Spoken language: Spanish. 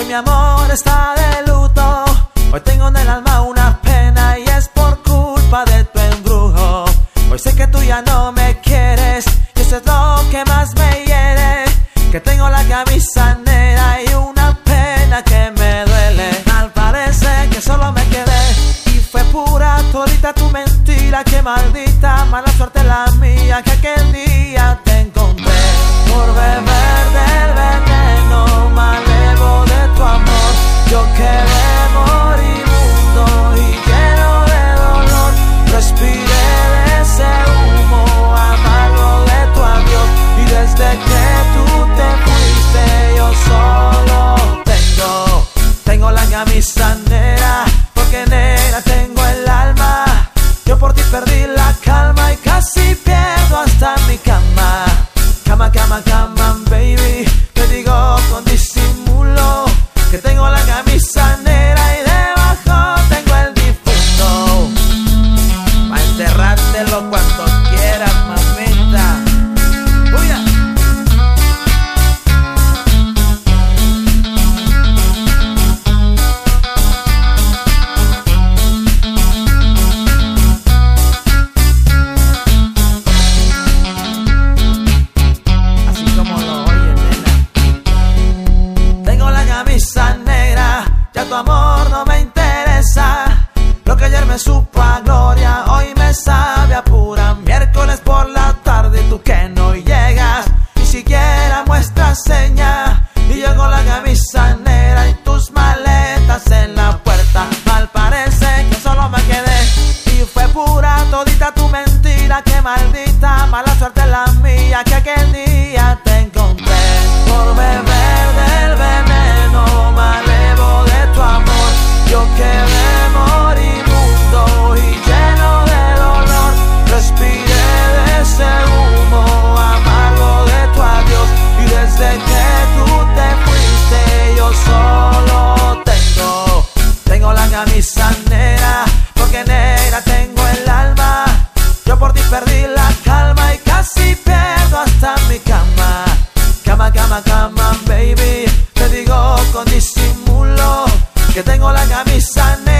Hoy mi amor está de luto, hoy tengo en el alma una pena y es por culpa de tu embrujo. Hoy sé que tú ya no me quieres y eso es lo que más me hiere, que tengo la camisa negra y una pena que me duele. Al parece que solo me quedé y fue pura todita tu mentira. Que maldita mala suerte la mía que aquel día te encontré por beber del veneno malevo de tu amor. Yo quedé moribundo y lleno de dolor, respiré de ese humo amargo de tu adiós y desde que tú te fuiste yo solo tengo la camisa negra, porque negra tengo el alma. Yo por ti perdí la calma y casi pierdo hasta mi cama. Cama, cama, cama, baby, te digo con disimulo que tengo la camisa negra y debajo tengo el difunto. Pa' enterrártelo cuando quieras, mamita. ¡Uya! Tu amor no me interesa, lo que ayer me supo a gloria, hoy me sabe a pura. Miércoles por la tarde y tú que no llegas, ni siquiera muestras seña, y yo con la camisa negra y tus maletas en la puerta. Mal parece que solo me quedé y fue pura todita tu mentira. Que maldita mala suerte la mía que aquel día te encontré por beber del veneno malevo de tu amor. Yo quedé moribundo y lleno de dolor, respiré de ese humo amargo de tu adiós y desde que tú te fuiste yo solo tengo la camisa negra, porque negra tengo el alma. Yo por ti perdí la calma y casi pierdo hasta mi cama. Cama, cama, cama, baby, te digo con disimulo que tengo la camisa negra.